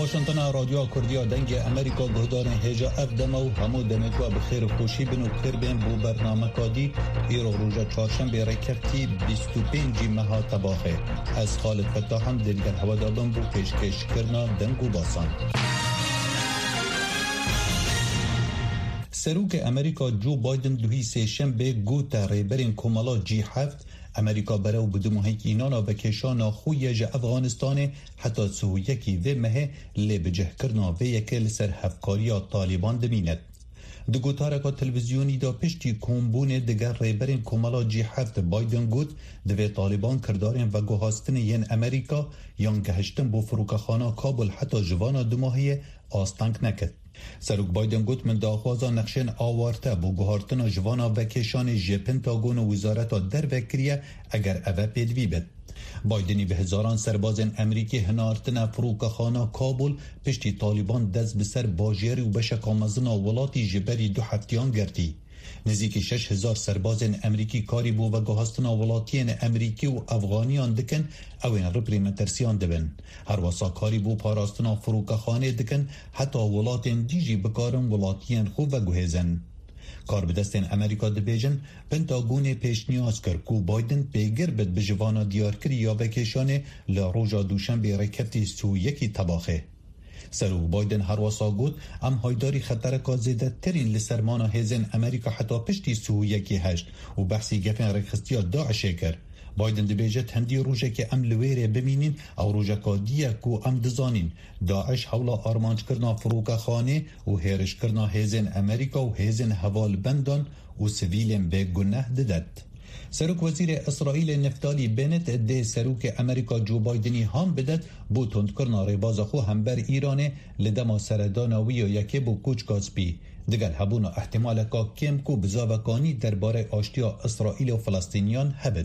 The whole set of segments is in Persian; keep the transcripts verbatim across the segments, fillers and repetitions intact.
واشنطن رادیو کردیا دنگ امریکا گهدار هجا افدم و همو دمکوا بخیر خوشی بنو بخیر بین بو برنامه کادی ایرو روژا چهارشنبه رکرتی بیست و پنج ماه تباخه از خالد فتاح هم دلگر هوا دادم بو پیشکش کرنا دنگو باسان. سروک امریکا جو بایدن دوی سه شنبه گوت ریبرین کمالا جی هفت امریکا برای بدمو هیک اینانا و کشانا خوی جه افغانستان حتی سو یکی و مه لی بجه کرنا و یکی لسر هفکاریا طالبان دمینت. دو گوتارکا تلویزیونی دا پشتی کمبون دگر ریبرین کمالا جی هفت بایدن گوت دوی طالبان کردارین و گوهاستن ین امریکا یان گهشتن بو فروکخانا کابل حتی جوانا دماهی آستانک نکد. سروک بایدن گوت من داخوازا نقشن آوارته بو گوهارتنا جوانا و کشان جه پنتاگون و وزارتا در وکریه اگر اوه پیدوی بد. بایدنی به هزاران سربازن امریکی هنارتن فروکخانا کابل پشتی طالبان دست بسر باجیری و بشکامزنا ولاتی جبری دو هفتیان گرتی. نزدیک شش هزار سربازن امریکی کاری بو و گوهستنا ولاتین امریکی و افغانیان دکن اوین رپریمنترسیان دبن. هر واسا کاری بو پاراستنا فروکخانه دکن حتی ولاتین دیجی بکارن ولاتین خوب و گوهزن. کار بدستین امریکا دبیجن پنتاگون پیش نیاز کرد کو بایدن پیگر بد بجوانا دیار کری یا بکشانه لروجا دوشن بی رکتی سو یکی تباخه. سروک بایدن هر واسا گود ام هایداری خطرکا زیده ترین لسرمانا هزین امریکا حتی پشتی سو یکی هشت و بحثی گفن رکستیا داعشه کر. بایدن دبیجت هندی روژه که ام لویره بمینین او روژه که دیه کو ام دزانین داعش حولا آرمانج کرنا فروک خانه و هیرش کرنا هزین امریکا و هزین حوال بندان و سویلین به گناه ددد. سروک وزیر اسرائیل نفتالی بنت ده سروک امریکا جو بایدنی هم بدد بو تند کرنا ریباز خو هم بر ایرانه لدما سردانوی و یکی بو کوچ کاسپی دگل هبونا احتمال که کم کو بزاوکانی درباره آشتیا اسرائیل و فلسطینیان هبد.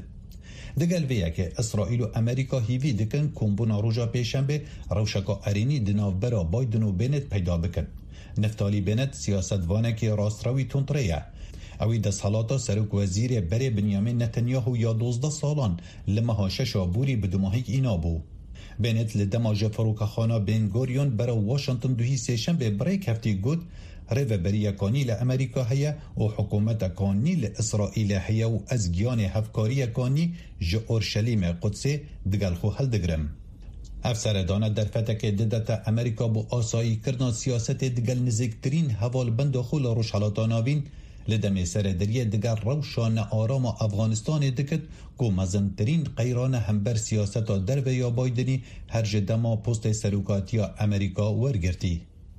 دگل ویه که اسرائیل و امریکا هیوی دکن کمبونا روژا پیشنبه روشکا ارینی دناو برا بایدن و بنت پیدا بکن. نفتالی بنت سیاستوانه که راستروی تندریه. اوی دست حالاتا سروک وزیر بری بنیامین نتنیاهو یا دوزده سالان لمها ششا بوری بدماهیک اینا بو. بنت لدما جفروکخانا بین گوریون برا واشنطن دوی سیشنبه بریک هفتی گود ریو بریه کانی لامریکا هیا و حکومت کانی لاسرائیل هیا و از گیان هفکاری کانی جه اورشلیم قدسی دگل خو هل دگرم. افسردانه در فتک ددت امریکا بو آسایی کردن سیاست دگل نزکترین حوال بند خول روش حالاتاناوین لدمی سر دریه دگر روشان آرام افغانستان دکت که مزنترین قیران همبر سیاست در و یا بایدنی هر جدما پست سروکاتی امریکا ورگرتی.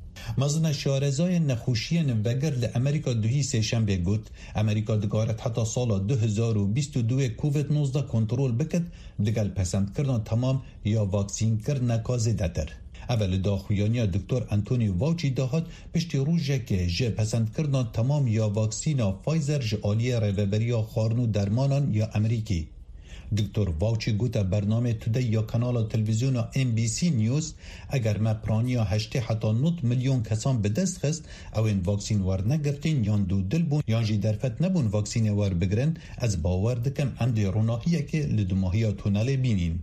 مزن شارزای نخوشی نوگر لامریکا دوی سه شنبه گوت امریکا دگارت حتی سال دو هزار و بیست و دو کووید نوزده کنترل بکد دگل پسند کردن تمام یا واکسین کردن کازده تر. اول داخویانی دکتر انتونی واوچی دهات پشتی روژه که جه پسند کردن تمام یا واکسینا فایزر جعالی ریوبریا خارنو درمانان یا امریکی. دکتر واوچی گوتا برنامه توده یا کانال تلویزیون ام بی سی نیوز اگر ما پرانیا هشته حتی نوت میلیون کسان به دست خست او این واکسین ور نگرتین یان دو دل بون یان جی درفت نبون واکسین ور بگرن از باور دکم اند روناهیه که لدماهی تونل بینین.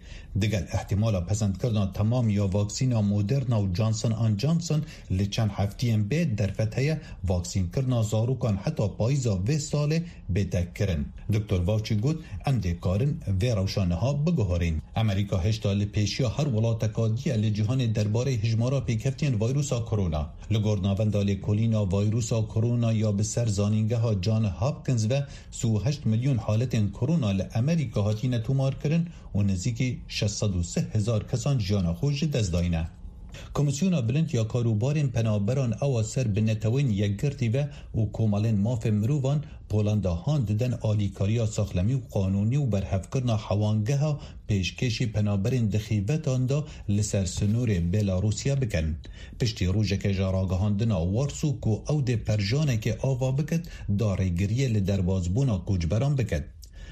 دگل احتمالا پسند کردن تمام یا واکسینا مودرنا و جانسون آن جانسون لچن هفتیم به در فتحه واکسین کردن زاروکان حتی پایزا و ساله بدک کرن. دکتر واوچی گود انده کارن و روشانه ها بگوهارین. امریکا هشتا لپیشیا هر ولاتکا دیه لجهان درباره هجمارا پیکفتین ویروسا کرونا. لگرناوندال کولینا ویروسا کرونا یا به سر زانینگه ها جان هاپکنز و سو هشت میلیون حالت کرونا لامریکا هاتین تومار کرن و نزدیکی شصت و سه هزار کسان جان خوش دست داینه. کمیسیون بلند یا کاروبارین پنابران او سر بنتوین یک گرتی و و کومالین ماف مروان پولندا هان ددن آلیکاریا ساخلمی و قانونی و برحف کرنا حوانگه ها پیشکشی پنابرین دخیبتان دا لسر سنور بلاروسیا بکن. پشتی روژه که جاراگهاندنا وارسو کو او ده پرجانه که آوا بکد داره گریه لدربازبونا کوچبران بکد.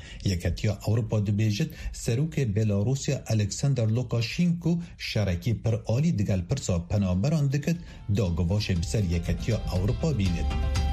یکتیا اروپا دبیجت سروک بلاروسیا الکساندر لوکاشینکو شرکی پر آلی دگل پرسا پنابران دکت دا گواش بسر یکتیا اروپا بیند.